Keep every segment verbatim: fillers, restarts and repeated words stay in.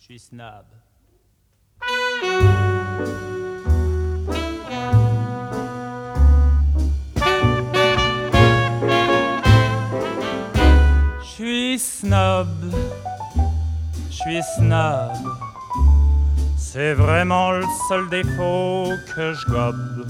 suis snob. Je suis snob, je suis snob. C'est vraiment le seul défaut que je gobe.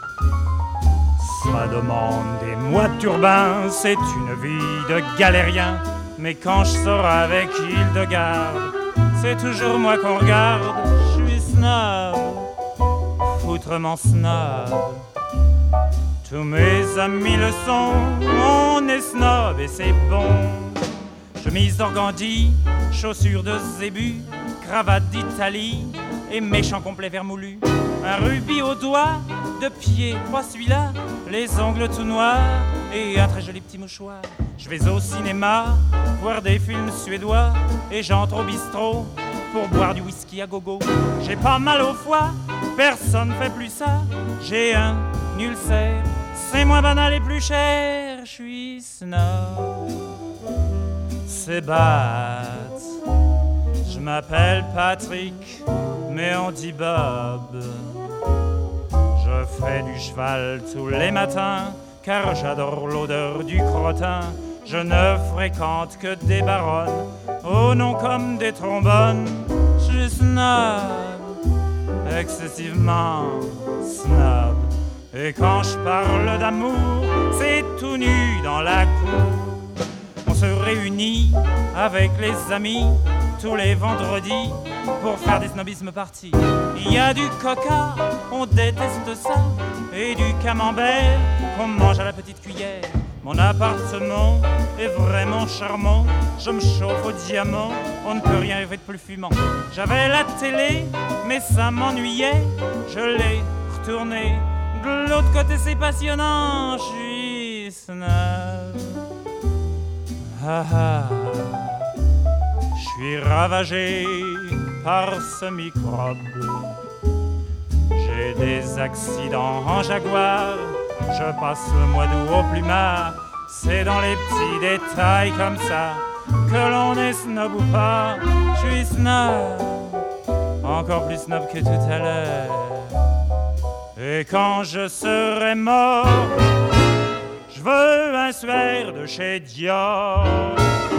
Ça demande des mois de turbin, c'est une vie de galérien. Mais quand je sors avec Hildegarde, c'est toujours moi qu'on regarde. Je suis snob, foutrement snob. Tous mes amis le sont, on est snob et c'est bon. Chemise d'organdi, chaussures de zébu, cravate d'Italie et méchant complet vermoulu. Un rubis au doigt, de pied, pas celui-là, les ongles tout noirs et un très joli petit mouchoir. Je vais au cinéma, voir des films suédois et j'entre au bistrot pour boire du whisky à gogo. J'ai pas mal au foie, personne fait plus ça. J'ai un ulcère, c'est moins banal et plus cher. Je suis snob, c'est bête. Je m'appelle Patrick, mais on dit Bob. Je fais du cheval tous les matins, car j'adore l'odeur du crottin. Je ne fréquente que des baronnes, au nom comme des trombones. Je suis snob, excessivement snob. Et quand je parle d'amour, c'est tout nu dans la cour. On se réunit avec les amis tous les vendredis pour faire des snobismes parties. Il y a du coca, on déteste ça, et du camembert qu'on mange à la petite cuillère. Mon appartement est vraiment charmant, je me chauffe au diamant, on ne peut rien rêver de plus fumant. J'avais la télé, mais ça m'ennuyait, je l'ai retournée. De l'autre côté c'est passionnant, je suis snob. Ah ah. Je suis ravagé par ce microbe. J'ai des accidents en Jaguar, je passe le mois d'août au plumard. C'est dans les petits détails comme ça que l'on est snob ou pas. Je suis snob, encore plus snob que tout à l'heure. Et quand je serai mort, je veux un suaire de chez Dior.